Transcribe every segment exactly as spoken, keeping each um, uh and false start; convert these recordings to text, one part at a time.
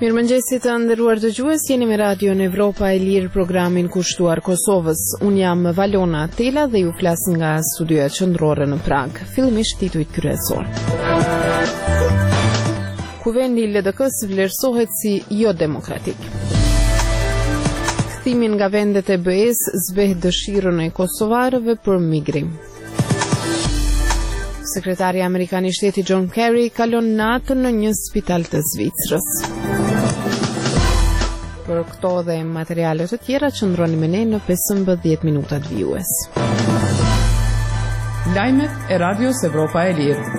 Mirëmëngjesi të nderuar dëgjues, jeni me Radio në Evropa e Lirë, programin kushtuar Kosovës. Unë jam Valona Tela dhe ju flas nga studioja qendrore në Prag. Fillimisht titujt kryesor. Kuvendi i L D K-s vlerësohet si jo demokratik. Kthimin nga vendet e B E-s zbeh dëshirën e kosovarëve për migrim. Sekretari Amerikan i Shtetit John Kerry kalon natën në një spital të Zvicrës. Për këto dhe materiale të tjera qëndroni me ne në pesëmbëdhjetë minutat vijues. Lajmet e Radios Evropa e Lirë.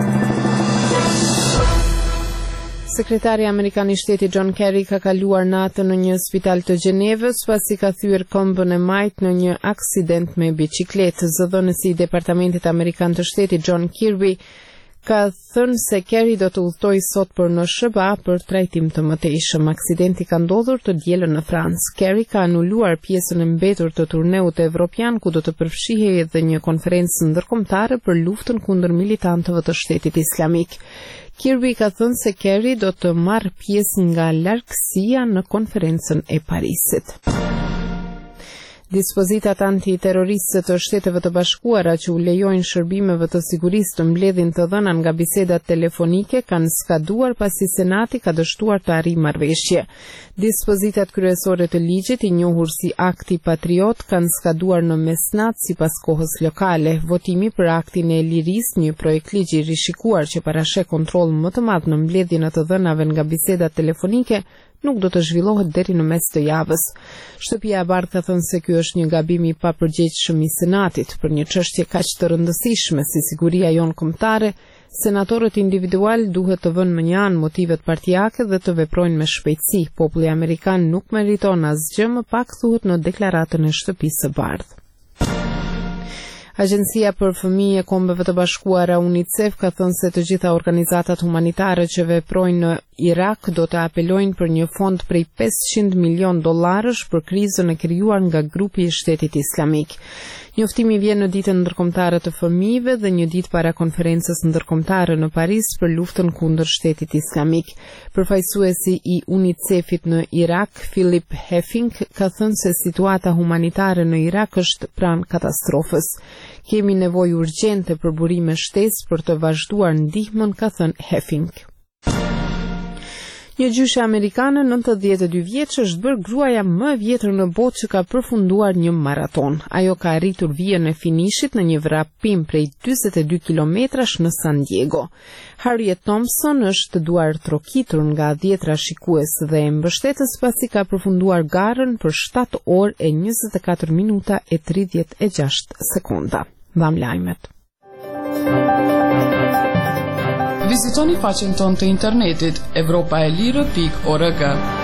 Sekretari Amerikan i Shtetit John Kerry ka kaluar natën në një spital të Gjenevës pasi ka thyer këmbën e majtë në një aksident me biçikletë. Zëdhënësi i Departamentit Amerikan të Shtetit John Kirby ka thënë se Kerry do të udhtojë sot për në S B A për trajtim të mëtejshëm. Aksidenti ka ndodhur të dielën në Francë. Kerry ka anuluar pjesën e mbetur të turneut evropian ku do të përfshihej edhe një konferencë ndërkombëtare për luftën kundër militantëve të Shtetit Islamik. Kirby ka thënë se Kerry do të marrë pjesë nga largësia në konferencën e Parisit. Dispozitat antiterroriste të Shteteve të Bashkuara që u lejojnë shërbimeve të sigurisë të mbledhin të dhëna nga bisedat telefonike kanë skaduar pasi Senati ka dështuar të arrijë marrëveshje. Dispozitat kryesore të ligjit, i njohur si Akti Patriot, kanë skaduar në mesnatë sipas kohës lokale. Votimi për Aktin e Lirisë, një projekt ligji i rishikuar që parasheh kontroll më të madh në mbledhjen e të dhënave nga bisedat telefonike, nuk do të zhvillohet deri në mes të javës. Shtëpia e Bardhë ka thënë se ky është një gabim i papërgjegjshëm i Senatit për një çështje kaq të rëndësishme si siguria jonë kombëtare. Senatorët individual duhet të vënë në një anë motivet partijake dhe të veprojnë me shpejtësi. Populli amerikan nuk meriton asgjë më pak, thuhet në deklaratën e Shtëpisë së Bardhë. Agjencia për Fëmijë e Kombeve të Bashkuara UNICEF ka thënë se të gjitha organizatat humanitare që veprojnë në Irak do të apelojnë për një fond prej pesëqind milion dollarësh për krizën e krijuar nga grupi i Shtetit Islamik. Njoftimi vjen në ditën ndërkombëtare të fëmijëve dhe një ditë para konferencës ndërkombëtare në Paris për luftën kundër Shtetit Islamik. Përfaqësuesi i UNICEF-it në Irak, Philip Heffing, ka thënë se situata humanitare në Irak është pranë katastrofës. Kemi nevojë urgjente për burime shtesë për të vazhduar ndihmën, ka thënë Heffing. Një gjyshe amerikane nëntëdhjetë e dy vjeç është bërë gruaja më e vjetër në botë që ka përfunduar një maraton. Ajo ka arritur vijën e finishit në një vrapim prej dyzet e dy kilometrash në San Diego. Harriet Thompson është duar trokitur nga dhjetra shikues dhe mbështetës pasi ka përfunduar garën për shtatë orë e njëzet e katër minuta e tridhjetë e gjashtë sekonda. Mbam lajmet. Vizitoni faqen tonë të internetit evropa e lirë pikë org.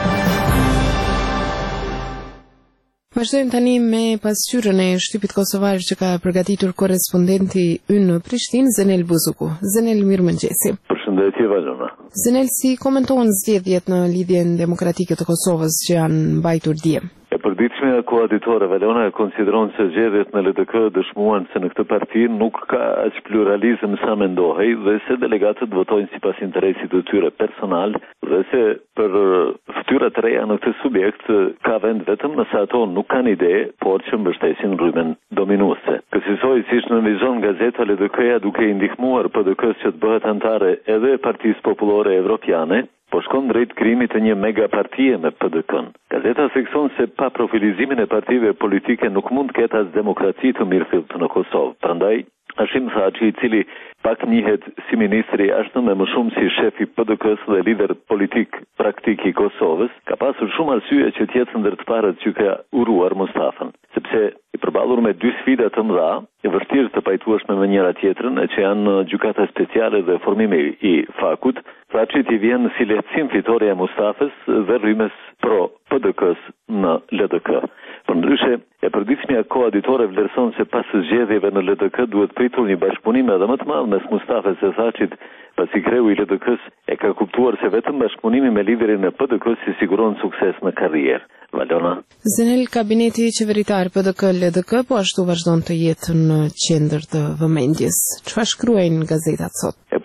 Vazhdojmë tani me pasqyrën e shtypit kosovar që ka përgatitur korrespondenti ynë në Prishtinë, Zenel Buzuku. Zenel, mirëmëngjesi. Përshëndetje, Valona. Zenel, si komentohen zgjedhjet në lidhjen demokratike të Kosovës që janë mbajtur dje? E përditshme e koaditore Valona e konsideron se zgjedhjet në L D K dëshmuan se në këtë parti nuk ka aq pluralizëm sa mendohej dhe se delegatët votojnë sipas interesit të tyre personal dhe se për fytyra të reja në këtë subjekt ka vend vetëm nëse ato nuk kanë ide, por që mbështesin rrymen dominuese. Kësaj siç nënvizon gazeta L D K-ja duke i ndihmuar P D K-s që të bëhet antare edhe e Partisë Popullore Evropiane, po shkon drejt krijimit të një mega partie me P D K-n. Gazeta thekson se pa profilizimin e partive politike nuk mund të ketë as demokraci të mirëfillt në Kosovë. Prandaj Hashim Thaçi, i cili pak njihet si ministri i jashtëm e më shumë si shefi P D K-s dhe lider politik praktik i Kosovës, ka pasur shumë arsye që të jetë ndër të parët që ka uruar Mustafën, sepse i përballur me dy sfida të mëdha, e vështirë të pajtueshme me njëra tjetrën, e që janë gjykata speciale dhe formimi i fakut, Thaçit i vjen si lehtësim fitoria e Mustafës dhe rrymes pro P D K-s në L D K. Përndryshe, e përditshmja koaditore vlerëson se pas zgjedhjeve në L D K duhet pritur një bashkëpunim edhe më të madh mes Mustafës e Thaçit, pasi kreu i L D K-s e ka kuptuar se vetëm bashkëpunimi me liderin e P D K-s i siguron sukses në karrierë. Valona. Zenel, kabineti qeveritar P D K-L D K po ashtu vazhdon të jetë në qendër të vëmendjes. Çfarë shkruajnë gazetat sot? E përditshme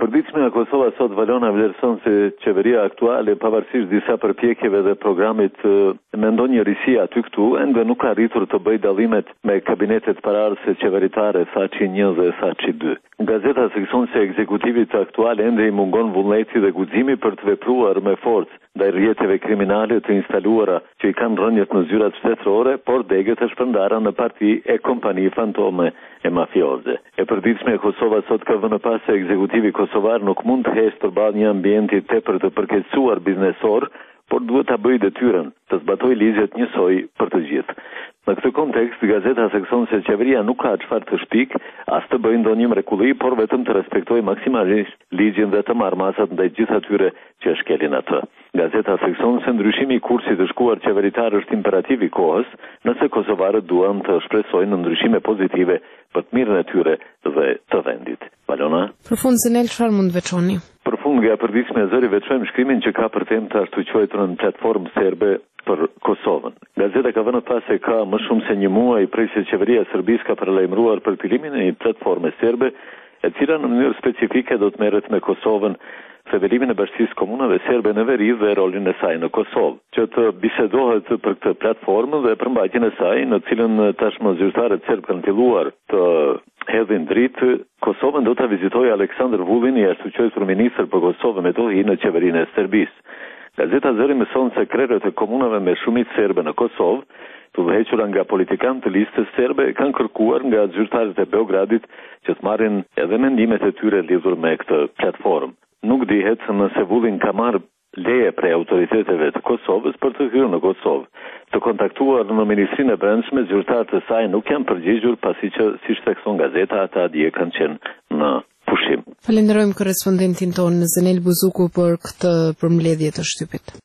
nga Kosova sot Valona vlerëson se qeveria aktuale, pavarësisht disa përpjekjeve dhe programit, mendon një risi aty këtu, ende nuk ka arritur të bëjë dallimet me kabinetet paraardhëse qeveritare Thaçi një dhe Thaçi dy. Gazeta thekson se ekzekutivit aktual ende i mungon vullneti dhe guximi për të vepruar me forcë ndaj rrjeteve kriminale të instaluara që i kanë rënjet në zyrat shtetërore, por degët e shpërndara në parti e kompani fantome e mafioze. E përditshme e Kosova sot ka vënë pas se ekzekutivi kosovar nuk mund të hesht përballë një ambienti tepër të përkeqësuar biznesor, por duhet ta bëjë detyrën të zbatojë ligjet njësoj për të gjithë. Në këtë kontekst, gazeta thekson se qeveria nuk ka çfarë të shpik, as të bëjë ndonjë mrekulli, por vetëm të respektojë maksimalisht ligjin dhe të marrë masat ndaj gjithë atyre që shkelin atë. Gazeta thekson se ndryshimi i kursit të shkuar qeveritar është imperativ i kohës, nëse kosovarët duan të shpresojnë ndryshime pozitive për të mirën e tyre dhe të vendit. Valona? Përfund Zenel, çfarë mund veçoni? Përfund nga përditshme e zëri veçojmë shkrimin që ka për temë të ashtu quajturën platformë serbe për Kosovën. Gazeta ka vënë pas se ka më shumë se një muaj prej se qeveria e Serbisë ka paralajmëruar për filimin e një platforme serbe, e cila në mënyrë specifike do të merret me Kosovën, thevelimin e bashkisë komunave serbe në veri dhe rolin e saj në Kosovë, që të bisedohet për këtë platformë dhe përmbajtjen e saj, në cilën tashmë zyrtarët serb kanë filluar të hedhin dritë. Kosovën do ta vizitojë Aleksandar Vulin, i ashtuquajtur ministër për Kosovën me tohi në qeverinë e Serbisë. Gazeta Zëri mëson se krerët e komunave me shumicë serbe në Kosovë, të udhëhequra nga politikanë të listës serbe, kanë kërkuar nga zyrtarët e Beogradit që të marrin edhe mendimet e tyre lidhur me këtë platformë. Nuk dihet nëse Vullin ka marrë leje prej autoriteteve të Kosovës për të hyrë në Kosovë. Të kontaktuar në Ministrinë e Brendshme, zyrtarët e saj nuk janë përgjigjur, pasi që, siç thekson gazeta, ata dje kanë qenë në pushim. Falenderojmë korrespondentin tonë Zenel Buzuku për këtë përmbledhje të shtypit.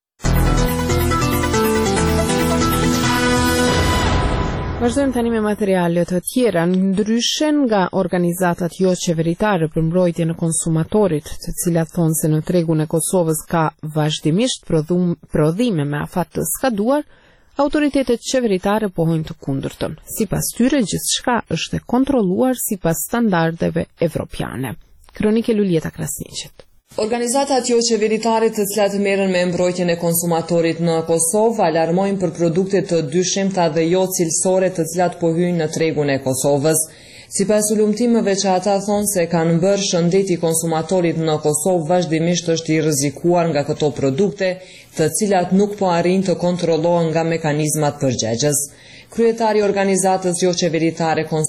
Vazhdojmë tani me materiale të tjera. Ndryshe nga organizatat jo qeveritare për mbrojtjen e konsumatorit, të cilat thonë se në tregun e Kosovës ka vazhdimisht prodhum, prodhime me afat të skaduar, autoritetet qeveritare pohojnë të kundërtën. Sipas tyre, gjithçka është e kontrolluar sipas standardeve evropiane. Kronike Lulieta Krasniqit. Organizatat jo qeveritare të cilat merren me mbrojtjen e konsumatorit në Kosovë alarmojnë për produkte të dyshimta dhe jo cilësore të cilat po hyjnë në tregun e Kosovës. Sipas ulumtimeve që ata thonë se kanë bërë, shëndeti i konsumatorit në Kosovë vazhdimisht është i rrezikuar nga këto produkte, të cilat nuk po arrin të kontrollohen nga mekanizmat përgjegjës. Kryetari i organizatës jo qeveritare